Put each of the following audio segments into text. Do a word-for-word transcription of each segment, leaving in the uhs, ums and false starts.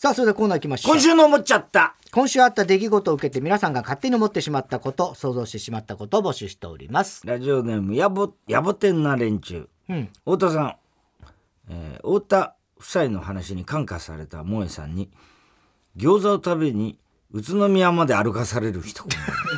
さあそれではコーナー行きましょう。 今週の思っちゃった。 今週あった出来事を受けて皆さんが勝手に思ってしまったこと、想像してしまったことを募集しております。 ラジオネームやぼやぼてんな連中、うん、太田さん、えー、太田夫妻の話に感化された萌えさんに餃子を食べに宇都宮まで歩かされる人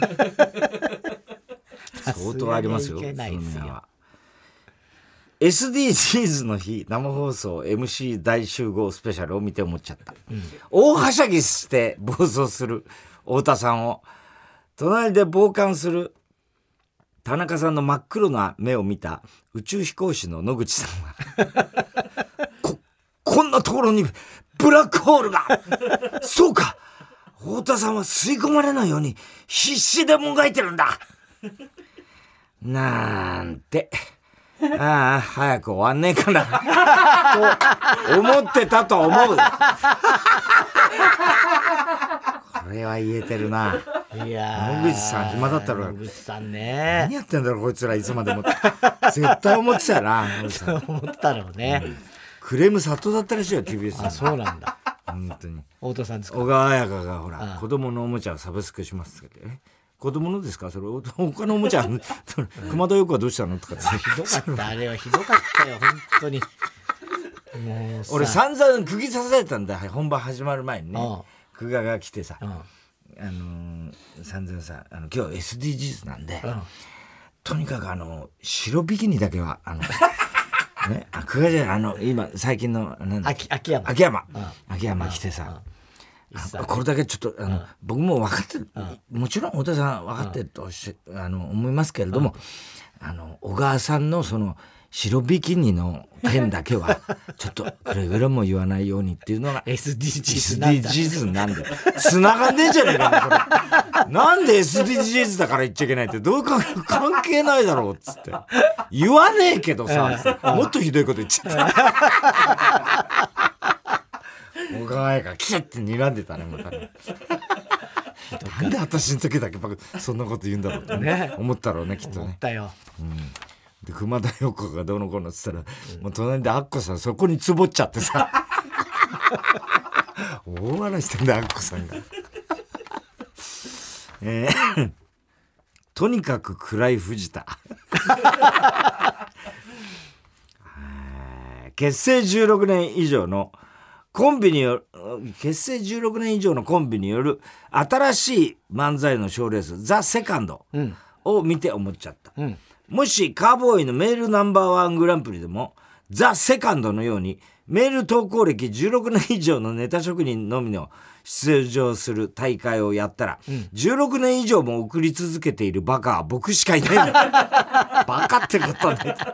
相当ありますよ。宇都宮は エスディージーズ の日生放送 エムシー 大集合スペシャルを見て思っちゃった、うん、大はしゃぎして暴走する太田さんを隣で傍観する田中さんの真っ黒な目を見た宇宙飛行士の野口さんはこ, こんなところにブラックホールがそうか太田さんは吸い込まれないように必死でもがいてるんだなんてああ早く終わんねえかなと思ってたと思うこれは言えてるな。 いや野口さん暇だったろ。 野口さんね何やってんだろこいつらいつまでも絶対思ってたよなそう思ったろうね、うん、 クレーム殺到だったらしいよ ティービーエス に。 あそうなんだ本当に太田さんですか。 小川彩香がほら子供のおもちゃをサブスクしますってえ子供のですかそれ他のおもちゃ熊田曜子はどうしたのとかひどかったあれはひどかったよ本当にもう俺散々釘刺されたんだ本番始まる前にね久我が来てさあのー、散々さあの今日 エスディージーズ なんでとにかくあの白ビキニだけはあのね久我じゃないあの今最近のなんだ秋, 秋山秋山秋山来てさこれだけちょっとあの、うん、僕も分かってる、うん、もちろん太田さん分かってるとし、うん、あの思いますけれども、うん、あの小川さんのその白ビキニの件だけはちょっとくれぐれも言わないようにっていうのがエスディージーズなんで繋がんねえじゃねえかこれなんで エスディージーズ だから言っちゃいけないってどういうか関係ないだろうっつって言わねえけどさもっとひどいこと言っちゃった小川彩がキャッて睨んでたねまたねなんで私の時だけそんなこと言うんだろうって、ね、思ったろうねきっとね思ったよ、 うん、で熊田曜子がどうのこうのっつったら、うん、もう隣でアッコさんそこにつぼっちゃってさ大笑いしてんだアッコさんが、えー、とにかく暗い藤田結成じゅうろくねん以上のコンビによる結成じゅうろくねん以上のコンビによる新しい漫才の賞レースザ・セカンドを見て思っちゃった、うん、もしカーボーイのメールナンバーワングランプリでもザ・セカンドのようにメール投稿歴じゅうろくねん以上のネタ職人のみの出場する大会をやったら、うん、じゅうろくねん以上も送り続けているバカは僕しかいないんだバカってことはね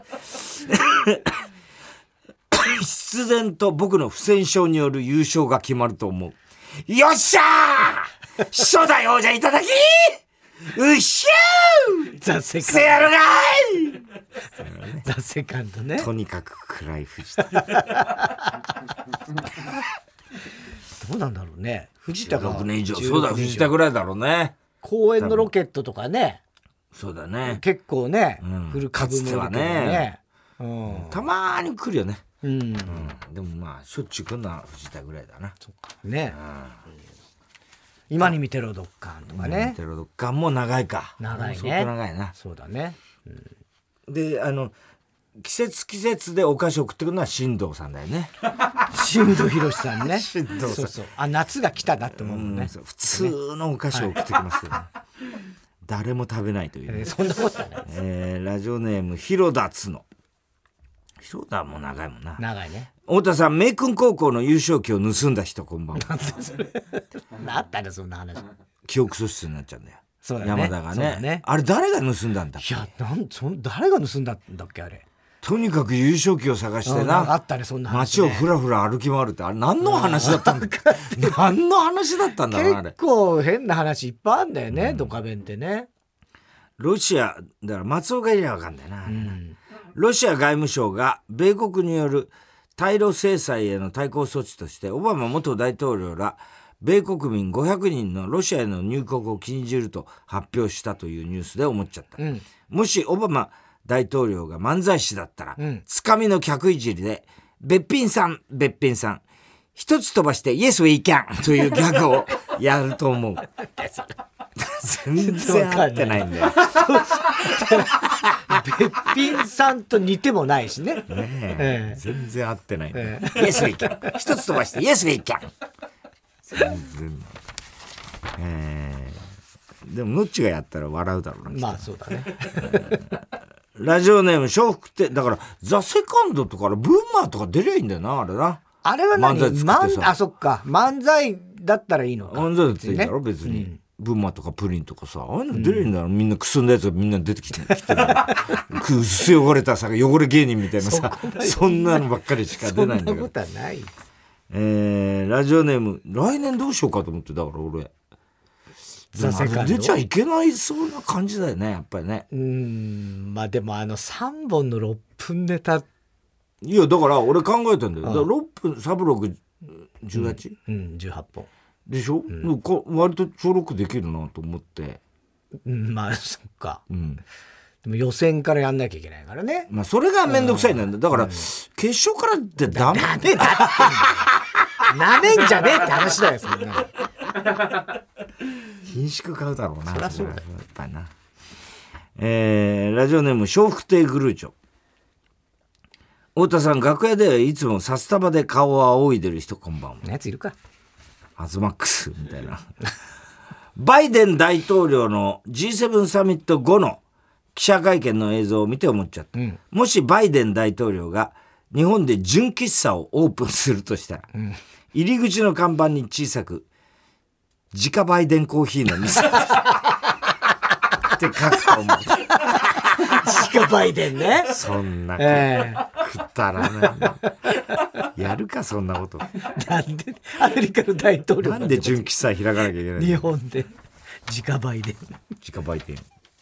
必然と僕の不戦勝による優勝が決まると思う。よっしゃー初代王者いただきうっしゃーザ・セカンドせやるがいザ・セカンドね。 とにかく暗い藤田どうなんだろうね藤田がじゅうろくねん以上そうだ藤田ぐらいだろうね。 公園のロケットとかねそうだね結構ね、 うん、 フルかつてはね、 うん、 たまーに来るよねうんうん、 でもまあしょっちゅう来るのは藤田ぐらいだな。 そうかね、うん、今に見てろドッカンとかね。 今に見てろドッカンも長いか長いね相当長いな。 そうだね、 うん、であの季節季節でお菓子送ってくるのは新藤さんだよね新藤博さんね新藤さんそうそうあ夏が来たなって思うもんね、 うん、普通のお菓子を送ってきますけど、ねはい、誰も食べないという、ねえー、そんなことはない、 えー、ラジオネーム広田つの広田も長いもんな。 長いね。 太田さん明君高校の優勝旗を盗んだ人こんばんは。 なんでそれあったねそんな話。 記憶喪失になっちゃうんだよ。 そうだね山田が ね, ねあれ誰が盗んだんだっけ。 いやなんそ誰が盗んだんだっけあれ。 とにかく優勝旗を探してなあったねそんな話、 ね、街をふらふら歩き回るってあれ何の話だったんだ何の話だったんだろうあれ。 結構変な話いっぱいあんだよね、うん、ドカベンってね。 ロシアだから松尾がいりゃ分かんだよな、うん、ロシア外務省が米国による対ロ制裁への対抗措置としてオバマ元大統領ら米国民ごひゃくにんのロシアへの入国を禁じると発表したというニュースで思っちゃった、うん、もしオバマ大統領が漫才師だったら、うん、つかみの客いじりでべっぴんさんべっぴんさん一つ飛ばして「Yes we can」というギャグをやると思う。全然合ってないんだよ。 べっぴんさんと似てもないしね。ねええ、全然合ってないんだよ。ええ、Yes we can。一つ飛ばして「Yes we can」。全然。えー、でもノッチがやったら笑うだろうな。 まあそうだね。 ラジオネーム笑福亭だからザ・セカンドとかブンマーとか出りゃいいんだよなあれな。 あれは何漫才作ってさあそっか漫才だったらいいのか。 漫才だっていいんだろ別に、うん、ブンマーとかプリンとかさああいうの出りゃいいんだよ、うん、みんなくすんだやつがみんな出てきてきてくす汚れたさ汚れ芸人みたいなさ そ, そんなのばっかりしか出ないんだけど。 そんなことはない。 えー、ラジオネーム来年どうしようかと思ってだから俺ザセカンド出ちゃいけないそうな感じだよねやっぱりね。 うーんまあでもあのさんぼんのろっぷんネタいやだから俺考えたんだよ。だからろっぷんサブロクじゅうはち、 うん、うん、じゅうはっぽんでしょ、うん、割とちょろくできるなと思って、 うん、まあそっか、うん、でも予選からやんなきゃいけないからね。 まあそれがめんどくさいんだだから、うん、決勝からってダメダメだってなめんじゃねえって話だよそんな品種買うだろうな。 そりゃそうだよやっぱりな。えー、ラジオネーム笑福亭グルーチョ。太田さん楽屋ではいつも札束で顔を仰いでる人こんばんは。 やついるかアズマックスみたいなバイデン大統領の ジーセブン サミット後の記者会見の映像を見て思っちゃった、うん、もしバイデン大統領が日本で純喫茶をオープンするとしたら、うん、入り口の看板に小さく自家バイデンコーヒーの店って書くと思う自家バイデンね。 そんな、えー、くったらないやるかそんなこと。 なんでアメリカの大統領なんで純喫茶開かなきゃいけない。 日本で自家バイデン自家バイデン。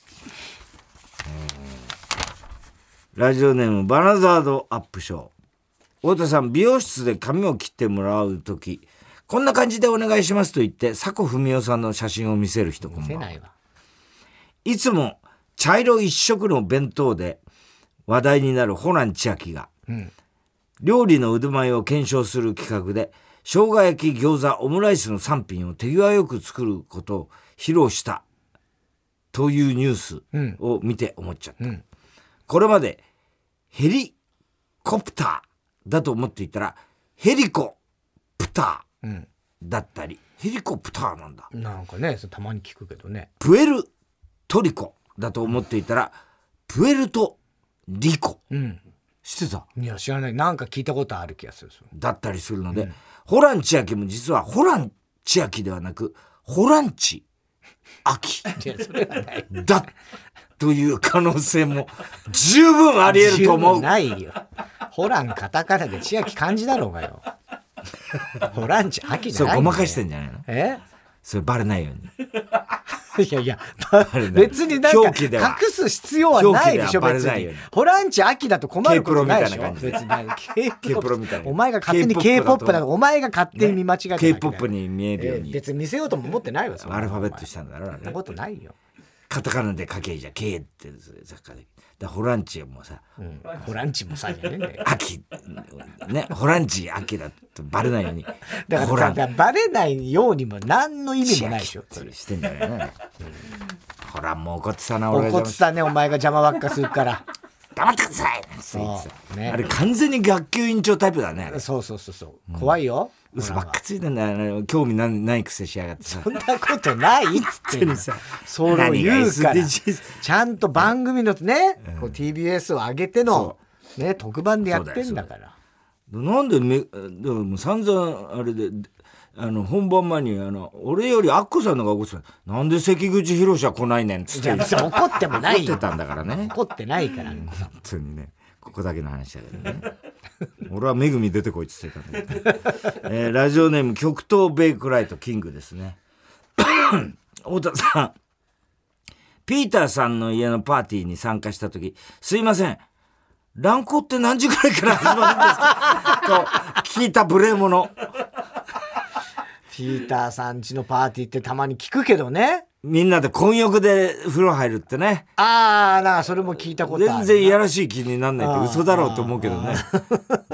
ラジオネームバナザードアップショー。太田さん美容室で髪を切ってもらうときこんな感じでお願いしますと言って佐古文夫さんの写真を見せる人こんばんは。 見せないわ。 いつも茶色一色の弁当で話題になるホラン千秋が、うん、料理の腕前を検証する企画で生姜焼き餃子オムライスのさん品を手際よく作ることを披露したというニュースを見て思っちゃった、うん、これまでヘリコプターだと思っていたらヘリコプターだったり、うん、ヘリコプターなんだ。 なんかねたまに聞くけどね。 プエルトリコだと思っていたら、うん、プエルトリコ、うん、知ってた？ いや知らない。なんか聞いたことある気がする。 だったりするので、うん、ホラン千秋も実はホラン千秋ではなくホランチ秋だという可能性も十分あり得ると思う。 十分ないよ。ホランカタカナで千秋漢字だろうがよ。ホランチ秋じゃない。 そうごまかしてんじゃないの？ え？ それバレないように。 いやいや別になんか隠す必要はないでしょ別に。ホランチ秋だと困ることないでしょ別に。K プロみたいな。お前が勝手に K-ポップ だとお前が勝手に見間違えただけだよ。 K-ポップ に見えるように。 別に見せようとも思ってないわ。 アルファベットしたんだろうね。 そんなことないよ。 カタカナで書けじゃ K って作家で。だホランチもさ、 うん、ホランチもさじゃねえんだよ。 秋ねホランチ秋だとバレないように。 だからだバレないようにも何の意味もないでしょ。 それしてんじゃないの、ね。ホランも怒ってたな俺。 怒ってたねお前が邪魔ばっかするから。 黙ってください。そう、ね、あれ完全に学級委員長タイプだね。 そうそうそうそう、うん、怖いよ。 嘘ばっかついてんだよ。興味ないないくせしやがってさ。 そんなことないっつってんさ。そう言うから。ちゃんと番組のね、うん、こう ティービーエス を上げてのね特番でやってんだから。 なんでめでも散々あれであの本番前にあの俺よりアッコさんのが怒ってた。なんで関口宏は来ないねんっつって。 いや怒ってもないよ。 怒ってたんだからね。 怒ってないから。本当にね。ここだけの話だけどね。俺はめぐみ出てこいっつってたんだけど、えー、ラジオネーム極東ベイクライトキングですね。太田さんピーターさんの家のパーティーに参加した時すいません乱行って何時ぐらいから始まるんですかと聞いた無礼者。 ピーターさん家のパーティーってたまに聞くけどね。 みんなで混浴で風呂入るってね。 ああ、なんかそれも聞いたことある。 全然いやらしい気になんないって嘘だろうと思うけどね。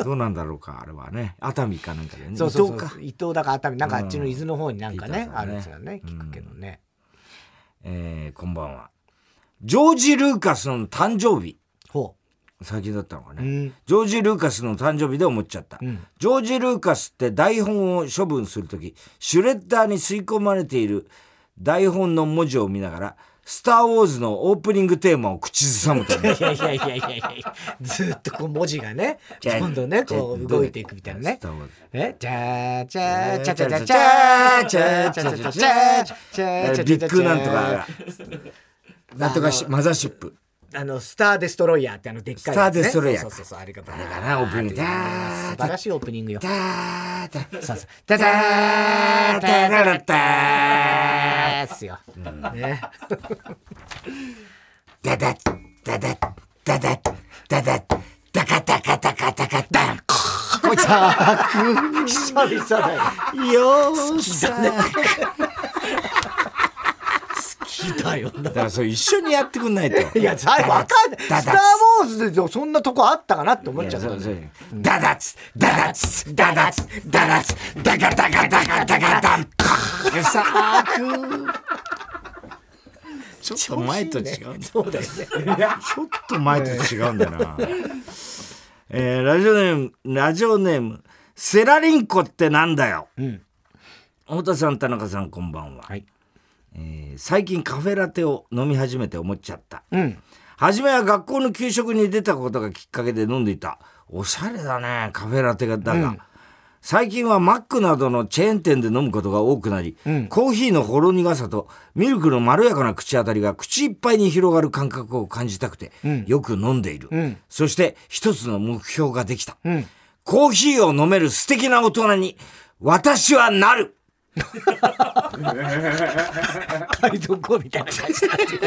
どうなんだろうかあれはね、熱海かなんかでね。 そうそうそう、伊東か伊東だか熱海なんかあっちの伊豆の方になんかね、うん、あるんですよね、聞くけどね、 うん、えー、こんばんは。ジョージ・ルーカスの誕生日、 ほう最近だったのかね、 うん、 ジョージ・ルーカスの誕生日で思っちゃった、うん、ジョージ・ルーカスって台本を処分するときシュレッダーに吸い込まれている台本の文字を見ながらスター・ウォーズのオープニングテーマを口ずさむといやいやいやいやいやいやずっとこう文字がねどんどんねこう動いていくみたいなね。えじゃーじゃーちゃちゃちゃちゃちゃちゃちゃちゃちゃちゃビッグなんとかなんとかマザーシップ、 あのスターデストロイヤーってあのでっかいやつね。 スターデストロイヤー、 そうそうそう、あれがあれかな、オープニング。素晴らしいオープニングよ。 ダーダーそうそうダダーダダダダーですよ。ね。 ダダダダダダダダダダカダカダカダカダン。 こいつは久々だよ。 よーさ。 だよだからそれ一緒にやってくんないと。 いや、さ分かんない。スター・ウォーズでそんなとこあったかなって思っちゃった。 ダダツダダツダダツダダツダガダガダガダガダンさあちょっと前と違う、ね、 そうだよね。 ちょっと前と違うんだな。えー、ラジオネームラジオネームセラリンコってなんだよ、うん、太田さん田中さんこんばんは、はい、えー、最近カフェラテを飲み始めて思っちゃった、うん、初めは学校の給食に出たことがきっかけで飲んでいた。おしゃれだねカフェラテが。だが、うん、最近はマックなどのチェーン店で飲むことが多くなり、うん、コーヒーのほろ苦さとミルクのまろやかな口当たりが口いっぱいに広がる感覚を感じたくて、うん、よく飲んでいる、うん、そして一つの目標ができた、うん、コーヒーを飲める素敵な大人に私はなる。 海賊王みたいな感じになって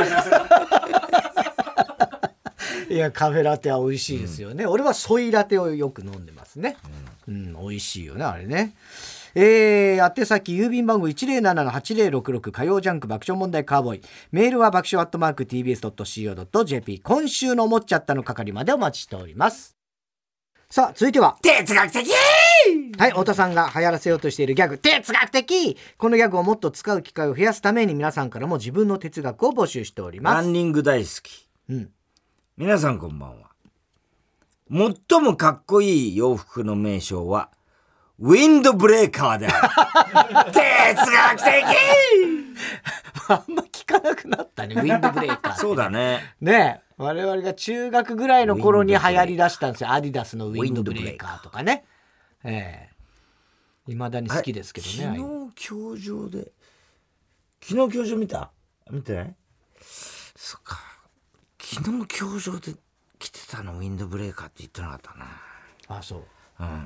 る。いやカフェラテは美味しいですよね、うん、俺はソイラテをよく飲んでますね、うん、うん、美味しいよねあれね。えー、宛先郵便番号 いちぜろななのはちぜろろくろく 火曜ジャンク爆笑問題カーボーイ。メールは爆笑アットマーク ティービーエスドットシーオードットジェーピー。 今週の思っちゃったの係までお待ちしております。さあ続いては哲学的。 はい、太田さんが流行らせようとしているギャグ哲学的。このギャグをもっと使う機会を増やすために皆さんからも自分の哲学を募集しております。 ランニング大好き、うん、皆さんこんばんは。最もかっこいい洋服の名称はウィンドブレーカーである。哲学的。 あんま聞かなくなったねウィンドブレーカー。 そうだね。 ねえ我々が中学ぐらいの頃に流行りだしたんですよ。アディダスのウィンドブレーカーとかね。ええー、未だに好きですけどね。 昨日教場で昨日教場見た見てない？そっか昨日教場で着てたのウィンドブレーカーって言ってなかったな。 あそう、 うんうん、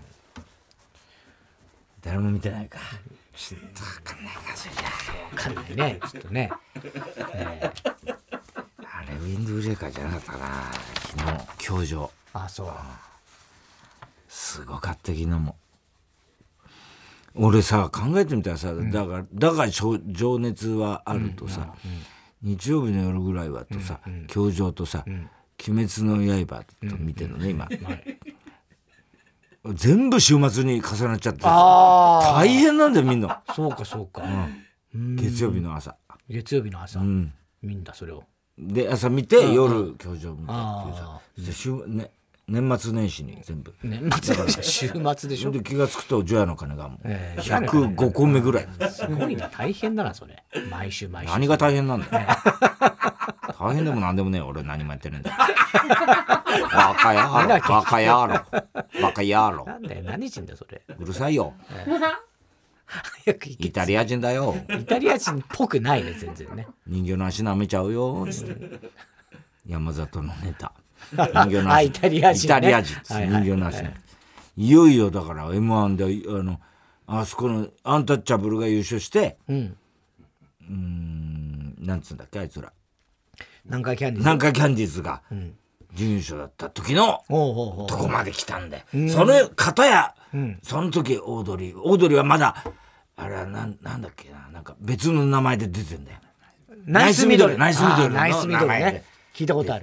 誰も見てないか。ちょっと分かんないかそれじゃ分かんないねちょっとね、えー、 あれウィンドブレーカーじゃなかったな昨日教場。 あそう、うん、 すごかった昨日も。俺さ考えてみたらさ、うん、だからだから情熱はあるとさ、うんうんうん、日曜日の夜ぐらいはとさ、うんうん、教場とさ、うん、鬼滅の刃と見てるのね、うんうん、今、はい、全部週末に重なっちゃって大変なんだよみんな。 そうかそうか、 うん、月曜日の朝月曜日の朝、うん、見んだそれをで朝見て、うん、夜教場見てって週、ね、年末年始に全部年末年始週末でしょ。 で気がつくと除夜の鐘がもうひゃくごこめぐらい、 えー、すごいな大変だなそれ毎週毎週。 何が大変なんだよ大変でも何でもねえ俺何もやってねえんだよバカ野郎バカ野郎バカ野郎なんだよ何人だそれ。 うるさいよ、えー、早くイタリア人だよ。 イタリア人っぽくないね全然ね。 人形の足舐めちゃうよつって山里のネタ人形の足イタリア人、ね、 イタリア人、はいはい、人形の足、ね、いよいよだから エムワン であのあそこのアンタッチャブルが優勝して、うん、うーんなんつうんだっけあいつら南海キャンディーズ南海キャンディーズが準優勝だった時のとこまで来たんで、うん、その方や、うん、その時オードリーオードリーはまだあれはなん、なんだっけななんか別の名前で出てんだよ。 ナイスミドルナイスミドルナイスミドルね聞いたことある。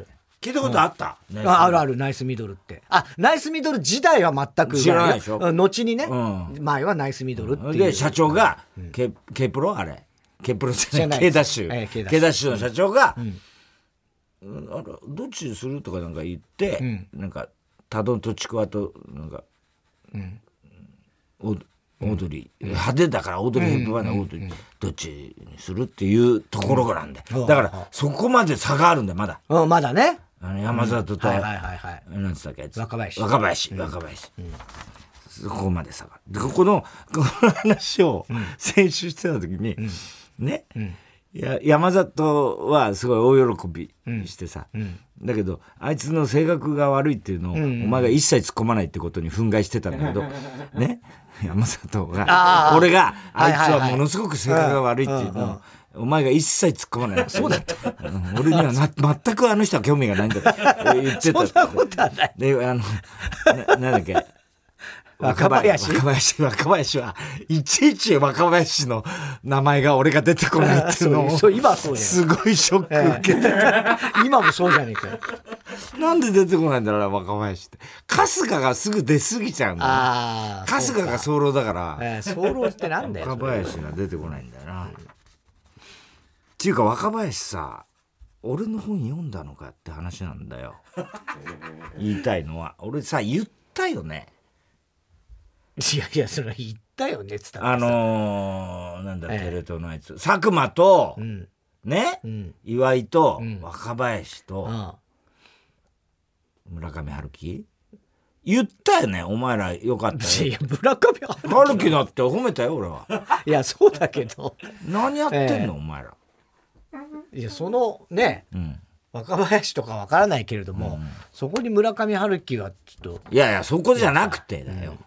聞いたことあった、 うん、あ, あるあるナイスミドルってあナイスミドル時代は全く知らないでしょ。 後にね、うん、前はナイスミドルっていうで社長が、うん、K, K プロあれ K プロじゃない K ダッシュ、えー、K ダッシュの社長が、うんうん、あらどっちにするとかなんか言って、うん、なんかタドンとちくわとなんか、うん、オードリー、うん、派手だからオードリー・ヘップバーンのオードリー、うん、どっちにするっていうところがなんで、うん、だからそこまで差があるんだよまだ、 うん、まだねあの山里と、うん、はいはいはいはい、 なんつったっけやつ若林若林、うん、若林、うん、そこまで差がでこのこの話を先週してた時に、うん、ね、うん、いや山里はすごい大喜びしてさ、うんうん、だけどあいつの性格が悪いっていうのを、うんうん、お前が一切突っ込まないってことに憤慨してたんだけどね山里が俺があいつはものすごく性格が悪いっていうのをお前が一切突っ込まないそうだった、 うん、俺にはな全くあの人は興味がないんだって言ってたそんなことはないであの な, なんだっけ若林若林若林はいちいち若林の名前が俺が出てこないっていうのをそう今はそうすごいショック受けて、えー、今もそうじゃねえかよなんで出てこないんだろう若林って春日がすぐ出過ぎちゃうんだよ、 あ春日が早漏だから、 えー、早漏ってなんだよ若林が出てこないんだよな、うん、っていうか若林さ俺の本読んだのかって話なんだよ言いたいのは俺さ言ったよねいやいやそれ言ったよねっつったらあのー、なんだ、ええ、テレ東のやつ佐久間と、うん、ね、うん、岩井と、うん、若林と、うん、村上春樹言ったよねお前らよかったよ。 いや村上春樹だって褒めたよ俺は。 いやそうだけど何やってんの、ええ、お前ら。 いやそのね、うん、若林とかわからないけれども、うん、そこに村上春樹はちょっといやいやそこじゃなくてだよ、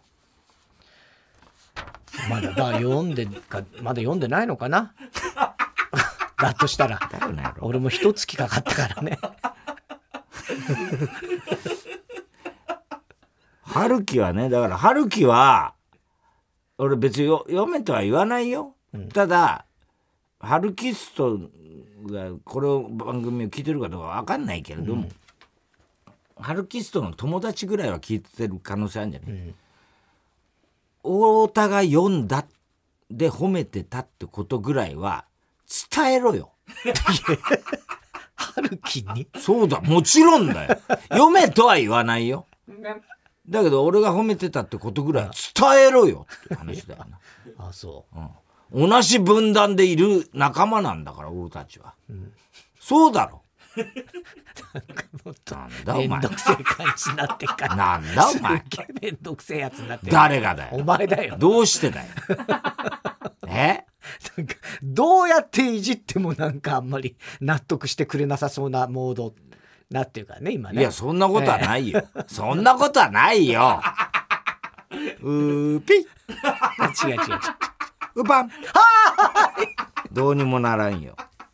うん、まだだ読んでかまだ読んでないのかなだとしたら俺も一月かかったからね春樹はねだから春樹は俺別によ読めとは言わないよ、うん、ただ春キストがこれを番組を聞いてるかどうか分かんないけれども、うん、春キストの友達ぐらいは聞いてる可能性あるんじゃない、うん、太田が読んだで褒めてたってことぐらいは伝えろよ春樹にそうだもちろんだよ読めとは言わないよだけど俺が褒めてたってことぐらい伝えろよって話だよなあそう、 うん同じ分断でいる仲間なんだから俺たちは、うん、そうだろなんかもっとめんどくせえ感じになってっからなんだお前すげえめんどくせえやつになってる誰がだよお前だよどうしてだよえなんかどうやっていじってもなんかあんまり納得してくれなさそうなモードなっていうからね今ねいやそんなことはないよ、えー、そんなことはないようーぴっ違う違う違ううぱんどうにもならんよ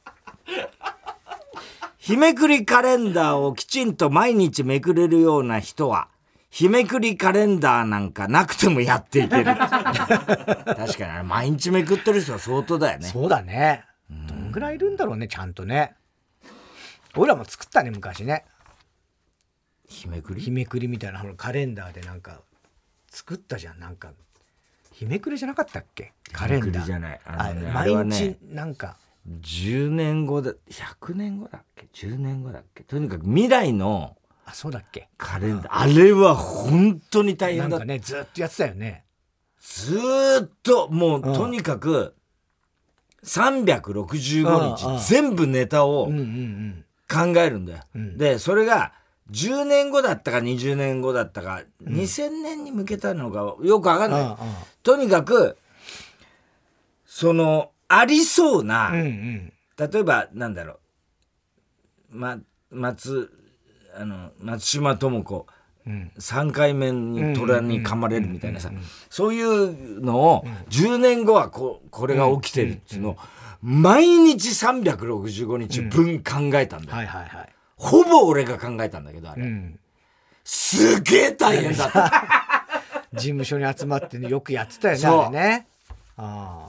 日めくりカレンダーをきちんと毎日めくれるような人は日めくりカレンダーなんかなくてもやっていける確かにあれ毎日めくってる人は相当だよねそうだねどんぐらいいるんだろうねちゃんとね俺らも作ったね昔ね日めくり日めくりみたいなカレンダーでなんか作ったじゃんなんか日めくりじゃなかったっけカレンダー日めくりじゃないあの、ね、 毎日なんかじゅうねんごだひゃくねんごだっけじゅうねんごだっけとにかく未来のあそうだっけカレンダーあれは本当に大変だなんかねずっとやってたよねずっともうとにかくさんびゃくろくじゅうごにち全部ネタを考えるんだよ、うんうんうん、でそれがじゅうねんごだったかにじゅうねんごだったか、うん、にせんねんに向けたのかよくわかんない、うんうん、とにかくそのありそうな、うんうん、例えばなんだろう、ま、松あの松島智子、うん、さんかいめに虎に噛まれるみたいなさ、そういうのをじゅうねんごは こ, これが起きてるっていうのを毎日さんびゃくろくじゅうごにち分考えたんだよ、うんはいはいはい、ほぼ俺が考えたんだけどあれ、うん、すげえ大変だった事務所に集まって、ね、よくやってたよねあれねあ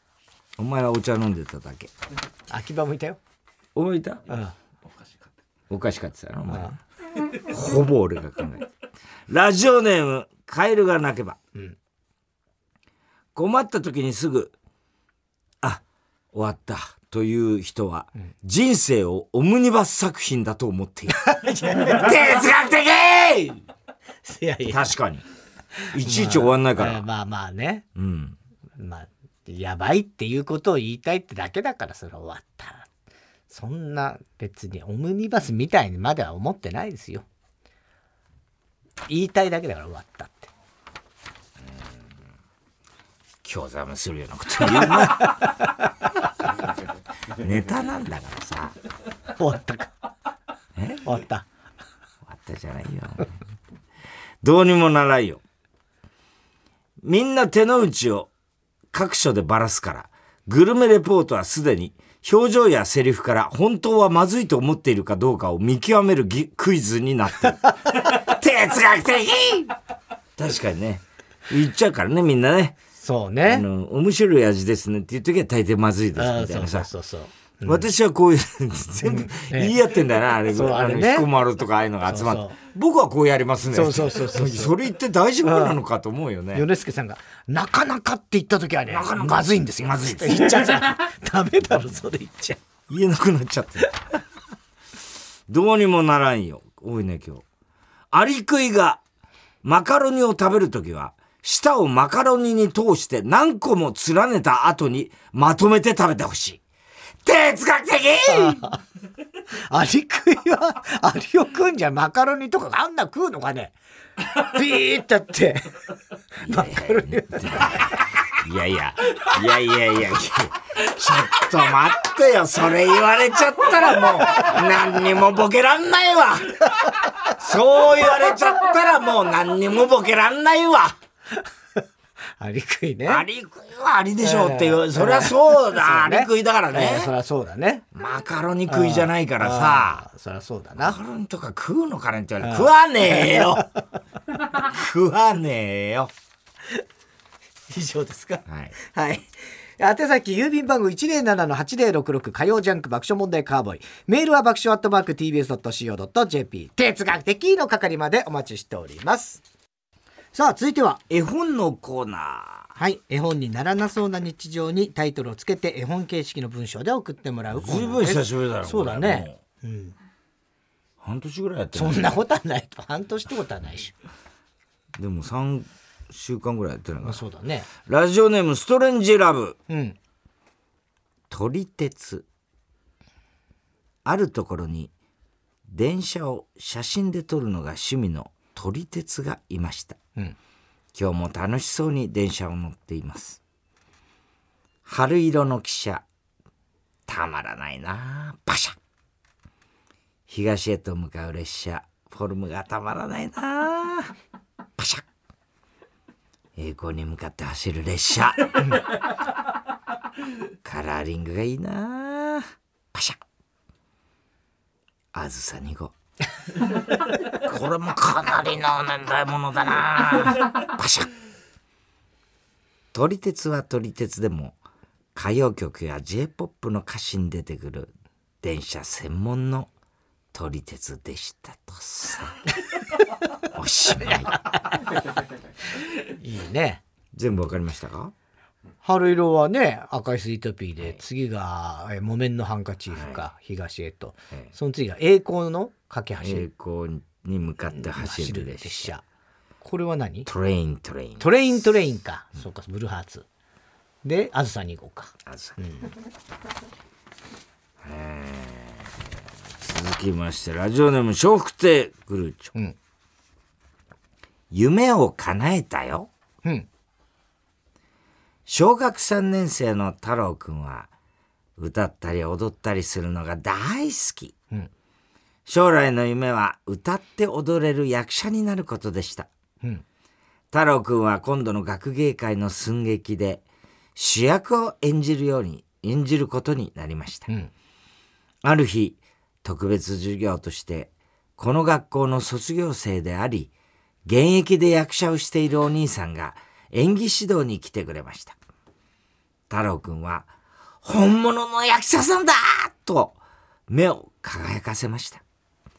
お前はお茶飲んでただけ秋葉もいたよお前いた、 うん、 お菓子買っておかしかったなお前。ほぼ俺が考えて。ラジオネームカエルが鳴けば、うん、困った時にすぐあ終わったという人は、うん、人生をオムニバス作品だと思っている。哲学的。いやいや確かにいちいち終わんないから、 まあ、まあまあね、うん、まあやばいっていうことを言いたいってだけだからそれ終わった。そんな別にオムニバスみたいにまでは思ってないですよ。言いたいだけだから終わったって。 興ざめするようなこと言うな。ネタなんだからさ。 終わったか。え終わった。 終わったじゃないよ。どうにもならんよ。みんな手の内を各所でばらすから、グルメレポートはすでに表情やセリフから本当はまずいと思っているかどうかを見極めるクイズになってる。哲学的。確かにね言っちゃうからねみんなね。 そうね。 あの面白い味ですねっていう時は大抵まずいですみたいなさ。そうそうそうそう、うん、私はこういう全部言い合ってんだよな、あれ。そうあれね。彦摩呂とかああいうのが集まってそうそう僕はこうやりますね。 そうそうそうそうそれ言って大丈夫なのかと思うよね。 米助さんがなかなかって言った時はねまずいんですよ。まずいって言っちゃったダメだろそれ言っちゃ言えなくなっちゃってどうにもならんよ。多いね今日。アリクイがマカロニを食べるときは舌をマカロニに通して何個も連ねた後にまとめて食べてほしい。哲学的。 アリクイはアリを食うんじゃマカロニとかあんな食うのかね。ピーってやってマカロニ。 いやいやいやいやいやちょっと待ってよ。それ言われちゃったらもう何にもボケらんないわ。そう言われちゃったらもう何にもボケらんないわ。 アリクイね。 アリクイはアリでしょっていう、えー、そりゃそうだ、ね、アリクイだからね、 えー、そりゃそうだね。 マカロニ食いじゃないからさ。 そりゃそうだな。 マカロニとか食うのかねって言われて食わねえよ食わねえよ。 以上ですか。 はい、 はい。宛先郵便番号 いちまるななのはちまるろくろく 火曜ジャンク爆笑問題カーボーイ。メールは爆笑アットマーク ティービーエスドットシーオードットジェーピー 哲学的の係までお待ちしております。さあ続いては絵本のコーナー。 はい、絵本にならなそうな日常にタイトルをつけて絵本形式の文章で送ってもらうコーナーです。 十分久しぶりだよ。 そうだね、うん、 半年ぐらいやってる。 そんなことはないと。半年ってことはないし。 でもさんしゅうかんぐらいやってるのか、まあ、 そうだね。 ラジオネームストレンジラブ、 うん、 撮り鉄。あるところに電車を写真で撮るのが趣味の撮り鉄がいました、 うん、 今日も楽しそうに電車を乗っています。春色の汽車たまらないな。パシャ。東へと向かう列車フォルムがたまらないな。パシャ。栄光に向かって走る列車カラーリングがいいな。パシャ。あずさに号これもかなりの年代物だな。パシャ。撮り鉄は撮り鉄でも歌謡曲や J-ポップ の歌詞に出てくる電車専門の撮り鉄でしたとさおしまい。いいね。 全部わかりましたか。 春色はね赤いスイートピーで、はい、次がえ木綿のハンカチーフか、はい、東へと、はい、その次が栄光の架け橋。 栄光に向かって走る列車。 これは何？ トレイントレイントレイントレインか、うん、そうかブルーハーツであずさに号か。 あずさに、うん、えー、続きましてラジオネーム笑福亭グルーチョ、うん、夢を叶えたよ、 うん、 小学さんねん生の太郎くんは歌ったり踊ったりするのが大好き、 うん、 将来の夢は歌って踊れる役者になることでした、 うん、 太郎くんは今度の学芸会の寸劇で主役を演じるように演じることになりました、 うん、 ある日特別授業としてこの学校の卒業生であり現役で役者をしているお兄さんが演技指導に来てくれました。太郎くんは本物の役者さんだと目を輝かせました。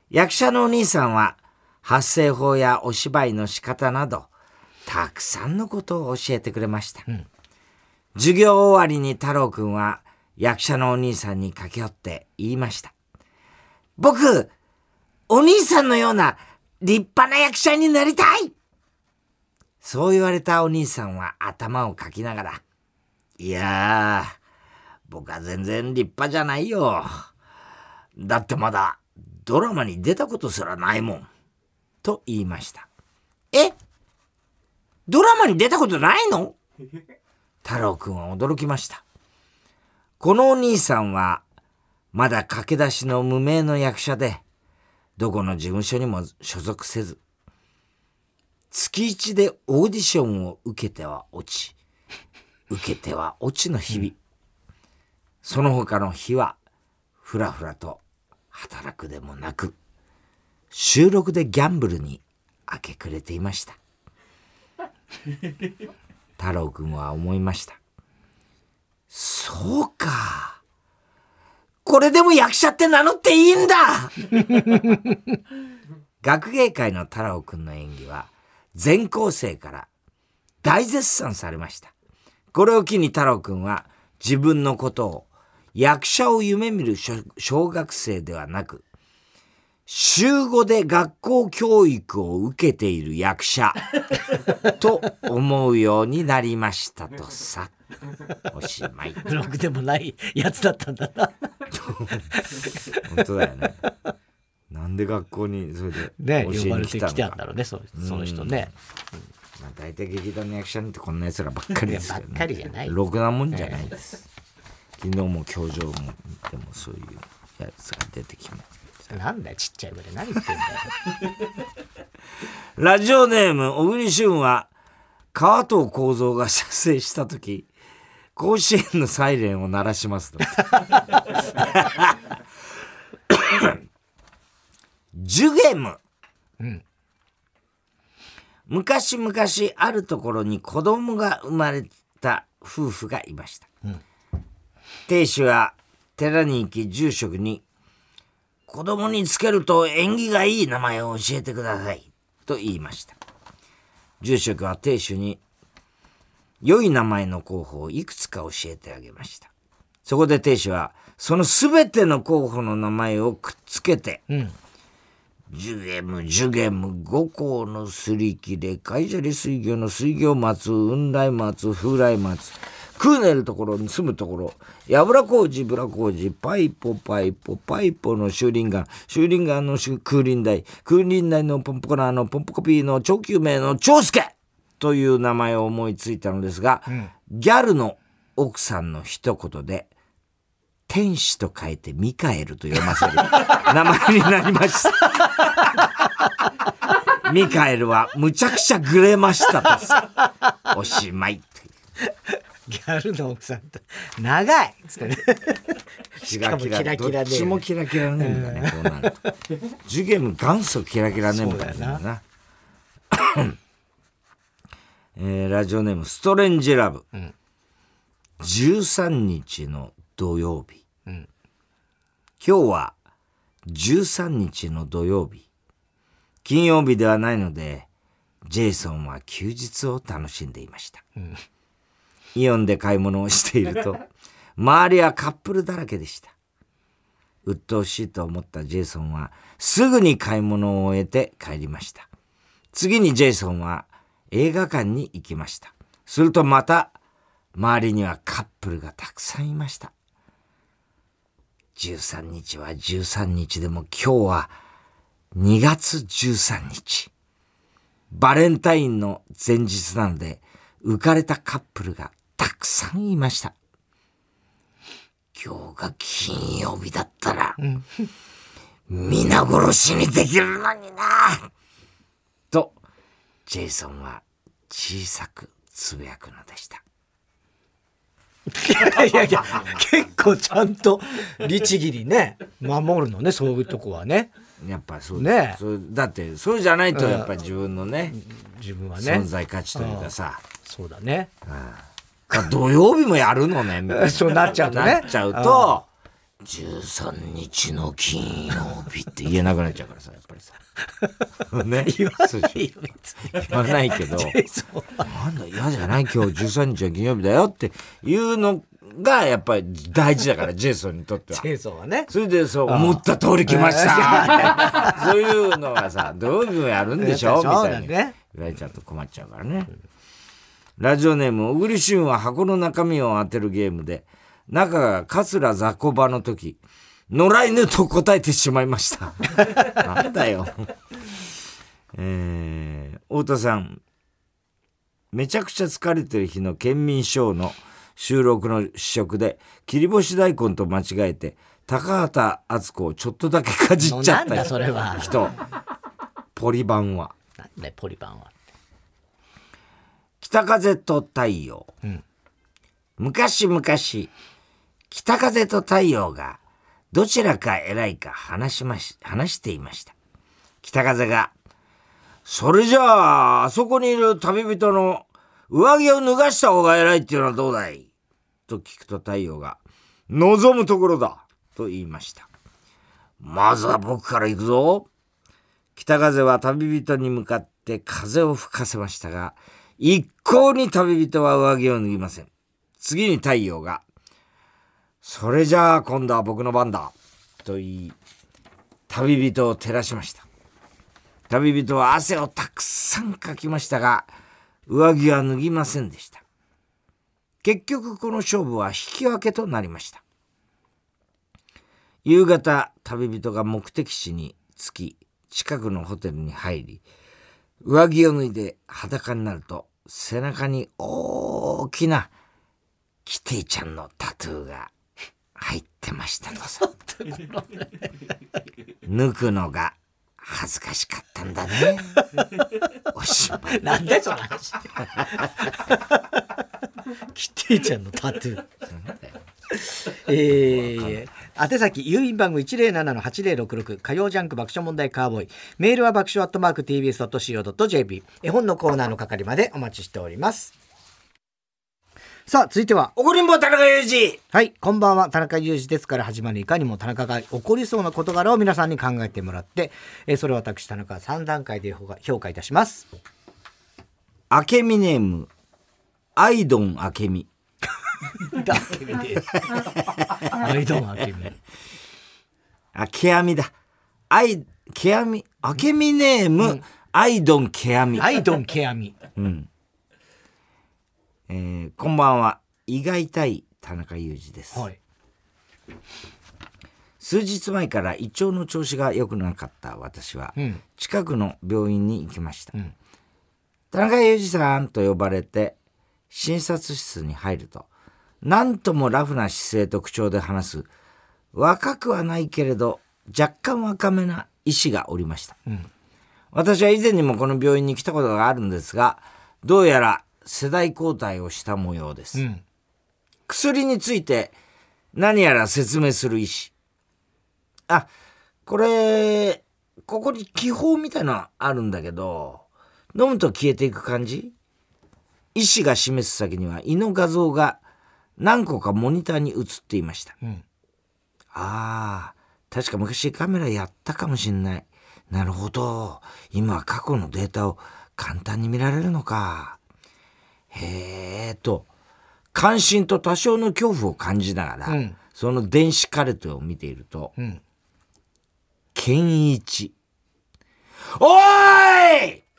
役者のお兄さんは発声法やお芝居の仕方などたくさんのことを教えてくれました、うん、授業終わりに太郎くんは役者のお兄さんに駆け寄って言いました。僕、お兄さんのような立派な役者になりたい。そう言われたお兄さんは頭をかきながら、いやー、僕は全然立派じゃないよ。だってまだドラマに出たことすらないもん。と言いました。え？ドラマに出たことないの？太郎くんは驚きました。このお兄さんはまだ駆け出しの無名の役者で、どこの事務所にも所属せず、月一でオーディションを受けては落ち、受けては落ちの日々、うん、その他の日はふらふらと働くでもなく、収録でギャンブルに明け暮れていました。太郎くんは思いました。そうか、これでも役者って名乗っていいんだ。学芸会の太郎くんの演技は全校生から大絶賛されました。これを機に太郎くんは自分のことを役者を夢見る小学生ではなく、週ごで学校教育を受けている役者と思うようになりましたとさ。おしまい。 ブログでもないやつだったんだな。 本当だよね。なんで学校にそれで教えに来たのか、ね、呼ばれてきたんだろうね、その人ね。まあ、大体劇団の役者ってこんなやつらばっかりですよね。 ばっかりじゃない。 ろくなもんじゃないです。昨日も教場もでもそういうやつが出てきます。 なんだよ、ちっちゃい声で何言ってんだよ。 ラジオネーム小栗旬は川藤幸三が射精した時、甲子園のサイレンを鳴らしますと。ジュゲム、うん、昔々あるところに子供が生まれた夫婦がいました、うん、亭主は寺に行き住職に、子供につけると縁起がいい名前を教えてくださいと言いました。住職は亭主に良い名前の候補をいくつか教えてあげました。そこで亭主はそのすべての候補の名前をくっつけて、うん、ジュゲムジュゲム五行のすり切れ海砂利水魚の水魚松雲来松風来松クーネルところに住むところ、やぶらこうじぶらこうじパイポパイポパイポのシューリンガンシューリンガンの空林大空林大のポンポコナーのポンポコピーの長久名の長介という名前を思いついたのですが、うん、ギャルの奥さんの一言で天使と書いてミカエルと読ませる名前になりました。ミカエルはむちゃくちゃグレましたとさ。おしまい。 ギャルの奥さんと長いっつってね。 キラキラキラキラでどっちもキラキラネームだね、こうなると。ジュゲム元祖キラキラネームだよな。えー、ラジオネームストレンジラブ、うん、じゅうさんにちの土曜日、うん、今日はじゅうさんにちの土曜日、金曜日ではないのでジェイソンは休日を楽しんでいました、うん、イオンで買い物をしていると周りはカップルだらけでした。鬱陶しいと思ったジェイソンはすぐに買い物を終えて帰りました。次にジェイソンは映画館に行きました。するとまた周りにはカップルがたくさんいました。じゅうさんにちはじゅうさんにちでも今日はにがつじゅうさんにち。バレンタインの前日なので浮かれたカップルがたくさんいました。今日が金曜日だったら、うん、皆殺しにできるのになとジェイソンは小さくつぶやくのでした。 いやいや、結構ちゃんと律儀にね守るのね、そういうとこはね。 やっぱそうね、そうだってそうじゃないとやっぱり自分のね、 自分はね存在価値というかさ、 そうだね。 ああ土曜日もやるのねみたいなそうなっちゃうとね。 なっちゃうとじゅうさんにちの金曜日って言えなくなっちゃうからさ、やっぱりさ。ね、 言わないよ、別に。言わないけど、なんだ、嫌じゃない今日じゅうさんにちは金曜日だよっていうのが、やっぱり大事だから、ジェイソンにとっては。 ジェイソンはね。 それで、そう、思った通り来ましたそういうのがさ、どういうのやるんでしょみたいに言われちゃうと困っちゃうからね。ラジオネーム、小栗旬は箱の中身を当てるゲームで、中が桂雑魚場の時、野良犬と答えてしまいました。なんだよ。えー、太田さん、めちゃくちゃ疲れてる日の県民ショーの収録の試食で、切り干し大根と間違えて、高畑敦子をちょっとだけかじっちゃった人。なんだそれは。 人。ポリバンは。 なんだポリバンは。 北風と太陽。うん、昔々、北風と太陽がどちらか偉いか話しまし、話していました。北風が、それじゃあ、あそこにいる旅人の上着を脱がした方が偉いっていうのはどうだいと聞くと太陽が、望むところだと言いました。まずは僕から行くぞ。北風は旅人に向かって風を吹かせましたが、一向に旅人は上着を脱ぎません。次に太陽が、それじゃあ今度は僕の番だと言い、旅人を照らしました。旅人は汗をたくさんかきましたが、上着は脱ぎませんでした。結局この勝負は引き分けとなりました。夕方、旅人が目的地に着き、近くのホテルに入り、上着を脱いで裸になると、背中に大きなキティちゃんのタトゥーが入ってましたのさ。抜くのが恥ずかしかったんだね。おしまい。 なんでその話。キティちゃんのタトゥー。えー、宛先郵便番号 いちぜろななのはちぜろろくろく 火曜ジャンク爆笑問題カーボーイ、メールは爆笑アットマーク ティービーエスドットシーオードットジェーピー、 絵本のコーナーの係までお待ちしております。さあ続いては怒りんぼ田中裕二。 はい、こんばんは、田中裕二ですから始まるいかにも田中が起こりそうな事柄を皆さんに考えてもらって、えー、それを私田中はさん段階で評価いたします。 あけみネームアイドンあけみ。 だけみでアイドンあけみ、 あけあみだ、アイけあみ、あけみネーム、うん、アイドンけあみ、 アイドンけあみ、 うん、えー、こんばんは、胃が痛い田中裕二です、はい、数日前から胃腸の調子が良くなかった私は、うん、近くの病院に行きました、うん、田中裕二さんと呼ばれて診察室に入ると、なんともラフな姿勢と口調で話す、若くはないけれど若干若めな医師がおりました、うん、私は以前にもこの病院に来たことがあるんですが、どうやら世代交代をした模様です、うん、薬について何やら説明する医師、あ、これここに気泡みたいなのあるんだけど、飲むと消えていく感じ。医師が示す先には胃の画像が何個かモニターに映っていました、うん、ああ、確か昔カメラやったかもしんない。なるほど、今は過去のデータを簡単に見られるのか。へえと関心と多少の恐怖を感じながら、うん、その電子カルテを見ていると、うん、健一、おーい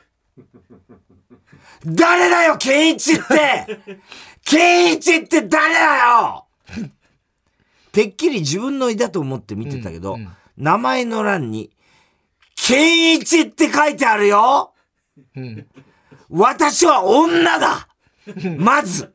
誰だよ健一って健一って誰だよてっきり自分の胃だと思って見てたけど、うんうん、名前の欄に健一って書いてあるよ、うん、私は女だまず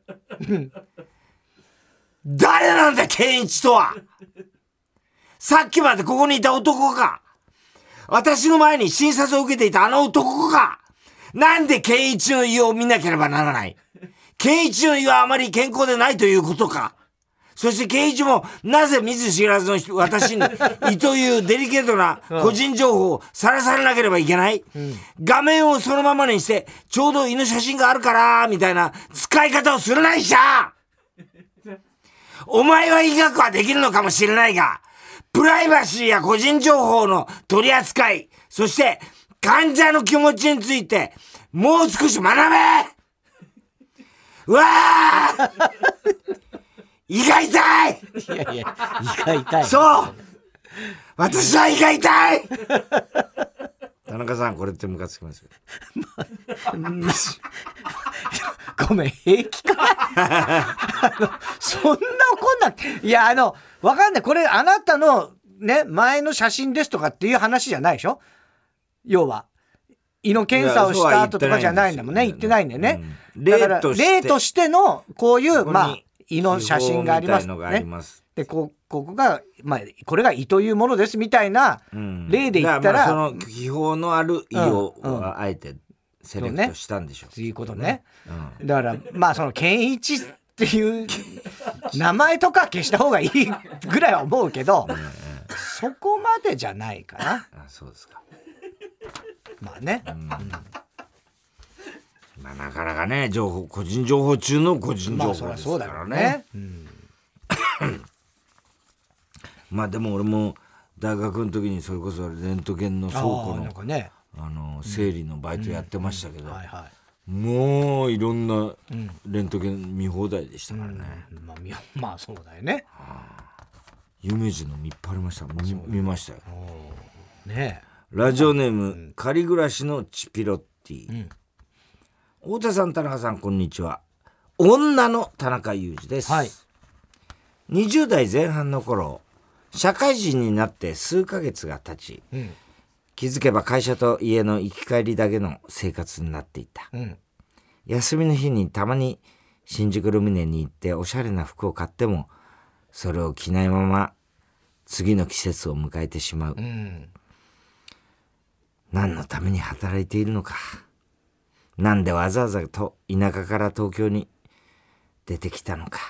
誰なんだ健一とは。さっきまでここにいた男か、私の前に診察を受けていたあの男か。なんで健一の胃を見なければならない。健一の胃はあまり健康でないということか。そして健一もなぜ見ず知らずの私に胃というデリケートな個人情報をさらされなければいけない、うん、画面をそのままにしてちょうど胃の写真があるからみたいな使い方をするないしゃ。 お前は医学はできるのかもしれないが、プライバシーや個人情報の取り扱い、そして患者の気持ちについてもう少し学べ。うわー胃が痛い。 いやいや、胃が痛い。 そう私は胃が痛い。田中さん、これってムカつきますよ。 ごめん、平気かそんな怒んなくて。いや、あの、わかんない。これ、あなたの、ね、前の写真ですとかっていう話じゃないでしょ、要は。胃の検査をした後とかじゃないんだもんね。言ってないんだよね。うん、だから、例としての、こういう、まあ、胃の写真がありますね。で、こう、ここが、まあ、これが胃というものですみたいな例で言ったら、 うん、その気泡のある胃を、うんうん、あえてセレクトしたんでしょう。 と、ね、いうことね。うん、だから、まあ、その、健一っていう名前とか消した方がいいぐらいは思うけど、うんうん、そこまでじゃないかな。 あ、そうですか。 まあね。うん、 まあ、なかなかね、情報、個人情報中の個人情報ですからね。まあ、そうだよね。うんまあでも俺も大学の時にそれこそレントゲンの倉庫の あ,、ね、あの整理のバイトやってましたけど、もういろんなレントゲン見放題でしたからね、 うんうん、ま, あまあそうだよね、 はあ、有名人の見っぱりました。 見, 見ましたよ、 ね、 ラジオネーム、うん、仮暮らしのチピロッティ、うん、太田さん田中さんこんにちは。女の田中裕二です、はい、にじゅう代前半の頃社会人になって数ヶ月が経ち、うん、気づけば会社と家の行き帰りだけの生活になっていた、うん、休みの日にたまに新宿ルミネに行っておしゃれな服を買ってもそれを着ないまま次の季節を迎えてしまう、うん、何のために働いているのか、なんでわざわざと田舎から東京に出てきたのか、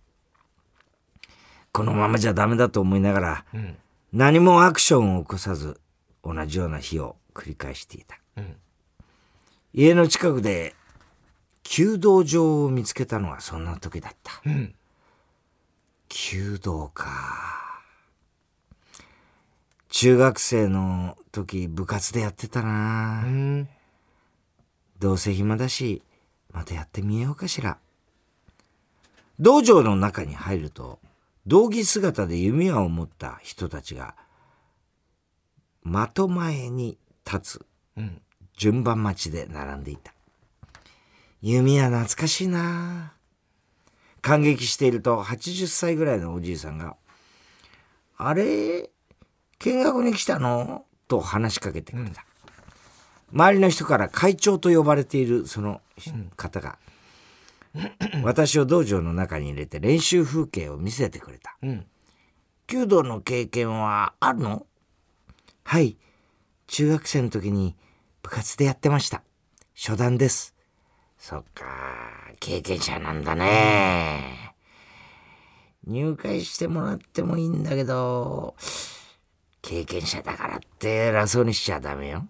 このままじゃダメだと思いながら、うん、何もアクションを起こさず同じような日を繰り返していた、うん、家の近くで弓道場を見つけたのはそんな時だった、うん、弓道か。中学生の時部活でやってたな、うん、どうせ暇だしまたやってみようかしら。道場の中に入ると道着姿で弓矢を持った人たちが的前に立つ、うん、順番待ちで並んでいた。弓矢懐かしいな。感激しているとはちじゅっさいぐらいのおじいさんが、あれ見学に来たのと話しかけてくれた、うん、周りの人から会長と呼ばれているその方が、うん、私を道場の中に入れて練習風景を見せてくれた、うん、弓道の経験はあるの？はい、中学生の時に部活でやってました。初段です。そっか、経験者なんだね。入会してもらってもいいんだけど、経験者だからって偉そうにしちゃダメよ。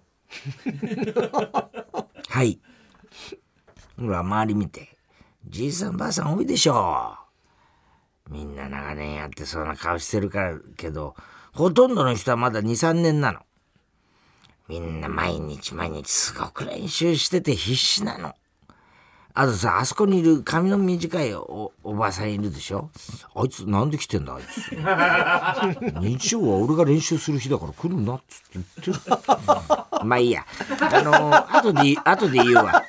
はい。ほら、周り見て。じいさんばあさん多いでしょ。みんな長年やってそうな顔してるからけど、ほとんどの人はまだに、さんねんなの。みんな毎日毎日すごく練習してて必死なの。あとさ、あそこにいる髪の短い お, おばさんいるでしょ。あいつなんで来てんだあいつ。日曜は俺が練習する日だから来るなっつって言ってる。まあいいや。あの後で後で言うわ。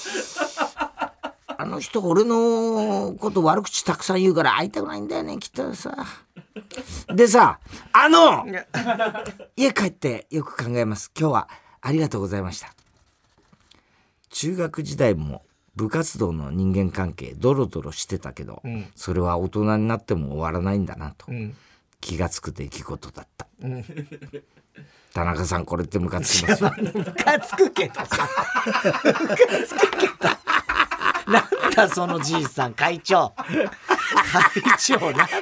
あの人俺のこと悪口たくさん言うから会いたくないんだよねきっとさ。でさ、あの家帰ってよく考えます。今日はありがとうございました。中学時代も部活動の人間関係ドロドロしてたけど、うん、それは大人になっても終わらないんだなと、うん、気がつく出来事だった、うん、田中さんこれってムカつきますよ。 ムカつくけどさムカつくけどなんだそのじいさん会長会長なんだよ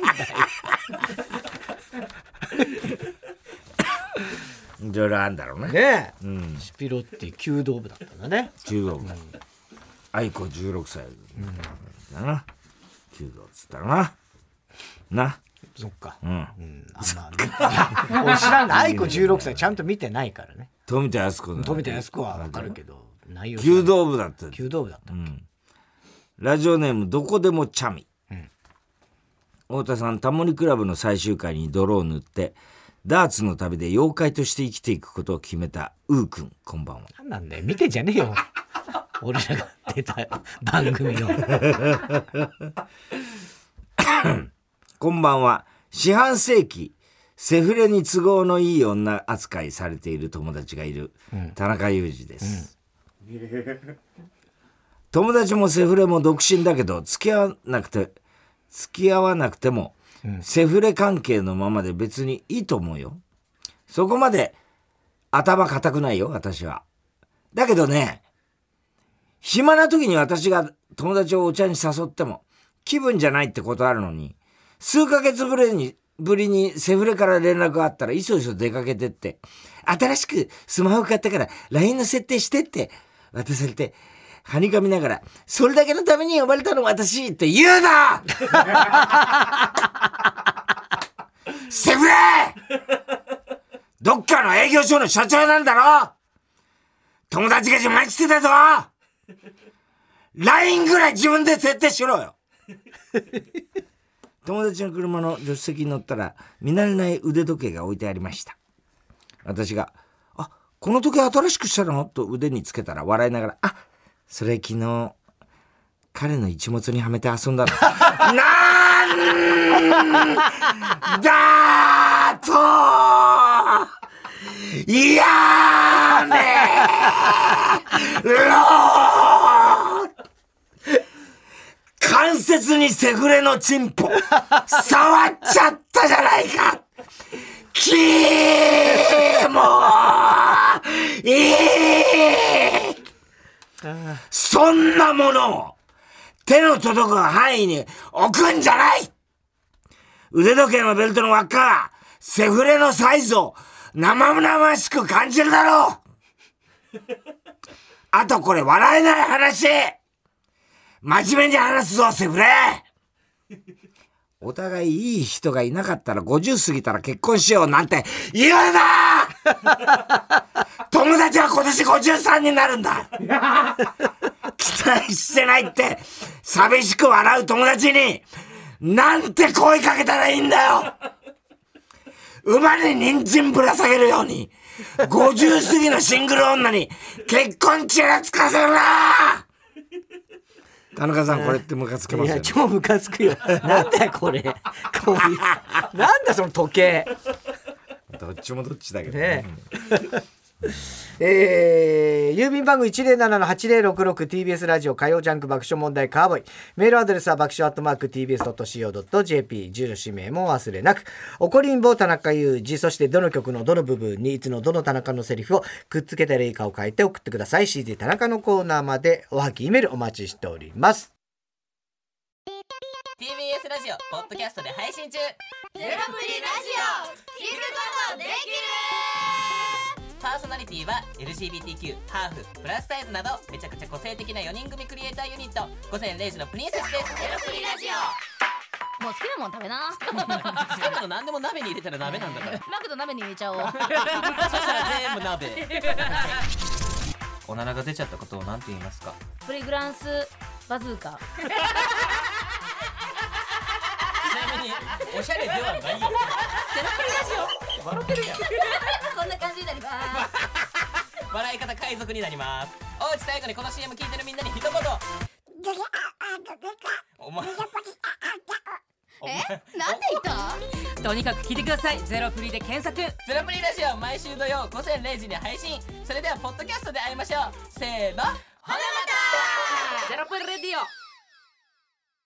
いろいろあるんだろうね。 ねえ、うん、シピロって弓道部だったんだね。 弓道部、うん、愛子じゅうろくさいだな、弓道っつったらな。 な。 そっか。 うん。うん、 あまあ、俺知らん。愛子じゅうろくさいちゃんと見てないからね。 富田靖子だ。 富田靖子はわかるけど、 内容。弓道部だった。 弓道部だった。うん。 ラジオネームどこでもチャミ。うん、太田さん、タモリクラブの最終回に泥を塗ってダーツの旅で妖怪として生きていくことを決めたウーくん、こんばんは。 なんなんだよ、見てんじゃねえよ俺らが出た番組のこんばんは。四半世紀セフレに都合のいい女扱いされている友達がいる、うん、田中裕二です、うん、友達もセフレも独身だけど付き合わなくて付き合わなくても、うん、セフレ関係のままで別にいいと思うよ。そこまで頭固くないよ私は。だけどね、暇な時に私が友達をお茶に誘っても気分じゃないってことあるのに、数ヶ月ぶりにぶりにセフレから連絡があったらいそいそ出かけてって、新しくスマホ買ったから ライン の設定してって渡されて、はにかみながら、それだけのために呼ばれたの私って言うなセフレどっかの営業所の社長なんだろ。友達が自慢してたぞ。 ライン ぐらい自分で設定しろよ友達の車の助手席に乗ったら見慣れない腕時計が置いてありました。私が、あ、この時計新しくしたのと腕につけたら笑いながら、あ、それ昨日彼の一物にはめて遊んだのなんだとやめろ。関節にセフレのチンポ触っちゃったじゃないか。キーモーいい。そんなものを手の届く範囲に置くんじゃない。腕時計のベルトの輪っかがセフレのサイズを生々しく感じるだろう。あとこれ笑えない話、真面目に話すぞセフレ。お互いいい人がいなかったらごじゅう過ぎたら結婚しようなんて言うな友達は今年ごじゅうさんになるんだ期待してないって寂しく笑う友達になんて声かけたらいいんだよ。馬に人参ぶら下げるようにごじゅう過ぎのシングル女に結婚ちらつかせるな。田中さん、これってムカつきますよね。 いや超ムカつくよ。なんだよこれこういうなんだその時計。 どっちもどっちだけどね。 えー、郵便番号 いちゼロななのはちゼロろくろく ティービーエス ラジオ火曜ジャンク爆笑問題カーボーイ。メールアドレスは爆笑アットマーク ティービーエスドットシーオードットジェーピー。 住所氏名も忘れなく。おこりんぼ田中裕二、そしてどの曲のどの部分にいつのどの田中のセリフをくっつけたらいいかを書いて送ってください。 シーディー 田中のコーナーまでおはぎメールお待ちしております。 ティービーエス ラジオポッドキャストで配信中。ゼロプリラジオ聞くことできる。パーソナリティは エルジービーティーキュー、ハーフ、プラスサイズなどめちゃくちゃ個性的なよにん組クリエイターユニット午前れいじのプリンセスです。ゼロプリラジオもう好きなもん食べな好きなの何でも鍋に入れたら鍋なんだからマクド鍋に入れちゃおうそしたら全部鍋おならが出ちゃったことを何て言いますか？ プリグランスバズーカちなみにおしゃれではないよ。ゼロプリラジオ笑ってるやんこんな感じになります笑い方海賊になります。おうち最後にこの シーエム 聞いてるみんなに一言。お前えなんで言った？とにかく聞いてください。ゼロプリで検索。ゼロプリラジオ毎週土曜午前れいじに配信。それではポッドキャストで会いましょう。せーの、ほなまた。ゼロプリレディオ。